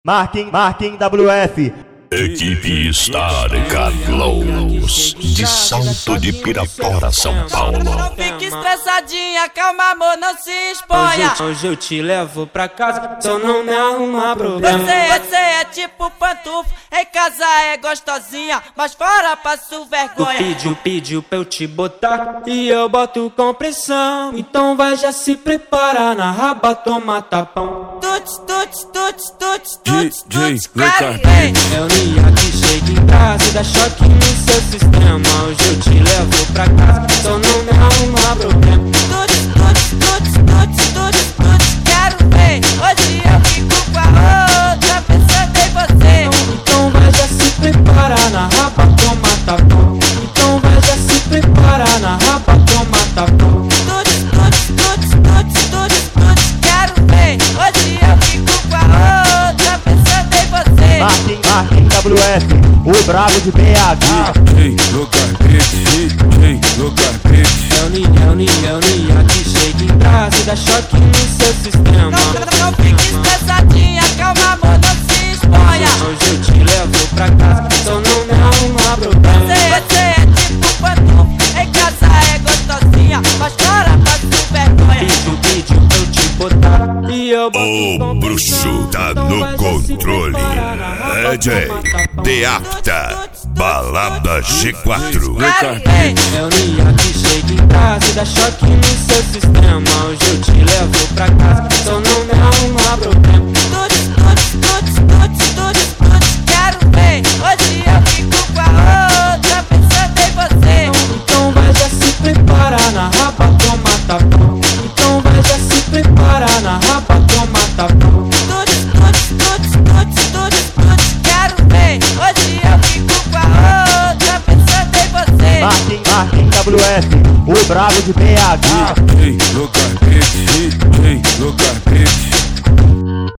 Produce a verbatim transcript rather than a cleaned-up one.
Marquem, Marquem W F. Equipe Star Carlos, de Salto de Pirapora, São Paulo. Não fique estressadinha, calma amor, não se exponha. Hoje, hoje eu te levo pra casa, só não me arruma problema. Você, você é tipo pantufa, em casa é gostosinha, mas fora passo Tu vergonha. pediu, pediu pra eu te botar e eu boto com pressão. Então vai, já se prepara, na raba toma tapão. Tuts, tuts, tuts, tuts, tuts, D J tuts, quero Ricardo. ver. É o Nia que chega em casa e dá choque no seu sistema. Hoje eu te levo pra casa, só não me arruma problema. Tuts, tuts, tuts, tuts, tuts, tuts, quero ver. Hoje eu fico com a outra pensando em você. Então vai, já se prepara, na raba toma tapão. Então vai, já se prepara, na raba toma tapão. Tuts, tuts, tuts, tuts, tuts, tuts, quero ver. Hoje eu fico com a outra pensando em você. Marquem, Marquem W F. O brabo de B H. D J Lucarbete, D J Lucarbete. É o Nia, é o Nia, é o Nia que chega em casa e dá choque no seu sistema. Não, não, não fique estressadinha, calma amor, não se exponha. Hoje eu te levo pra casa, só não me arruma problema. Você, você é tipo pantufa, em casa é gostosinha, mas fora passo vergonha. Pediu, pediu pra eu te botar e eu boto O com bruxo pressão. tá Então no vai, já se controle. prepara, na raba D J toma tapão. The Acta, Balada G quatro. Quero ver. É o Nia que chega em casa e dá choque no seu sistema. Hoje eu te levo pra casa, só não me arruma problema. Tuts, tuts, tuts, tuts, tuts, tuts, quero ver. Hoje eu fico com a outra pensando em você. Então vai, já se prepara, na raba toma tapão. Então vai, já se prepara, na raba toma tapão. Tuts, tuts, tuts, tuts, tuts, tuts, quero ver. Hoje eu fico com a outra pensando em você. Marquem, Marquem W F. O brabo de B H. D J